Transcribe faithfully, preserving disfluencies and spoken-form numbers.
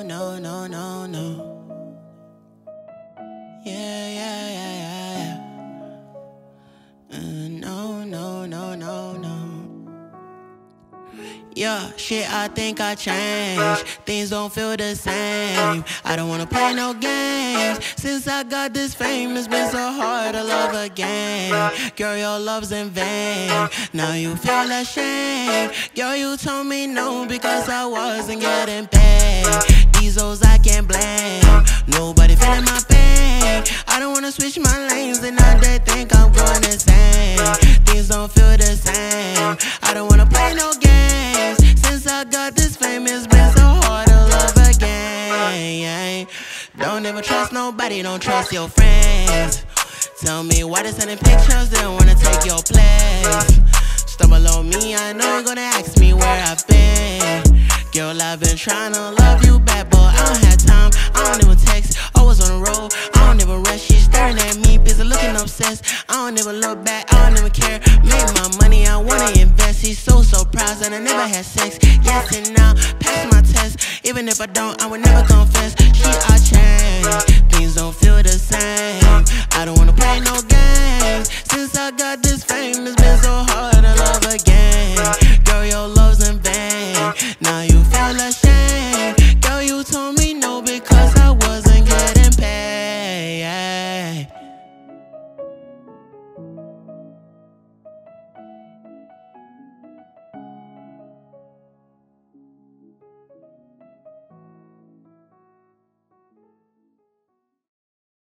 no, no, no, no. Yeah, yeah, yeah, yeah, yeah. Uh, no, no, no, no, no. Yeah, shit, I think I changed. Things don't feel the same. I don't wanna play no games. Since I got this fame, it's been so hard to love again. Girl, your love's in vain. Now you feel ashamed. Girl, you told me no because I wasn't getting paid. These hoes I can't blame. Nobody feeling my pain. I don't wanna switch my lanes and now they think I'm going insane. Things don't feel the same. I don't wanna play no games. Since I got this fame, it's been so hard to love again. Don't ever trust nobody, don't trust your friends. Tell me why they sending pictures, they don't wanna take your place. Stumble on me, I know you're gonna ask me where I've been. Girl, I've been trying to love you back, but I don't have time, I don't even text. Always on the road, I don't even rush. She's staring at me, busy looking obsessed. I don't even look back, I don't even care. Make my money, I wanna invest. He's so surprised that I never had sex. Yes and now, pass my test. Even if I don't, I would never confess. She, I change, things don't feel the same. I don't wanna play no games. Since I got this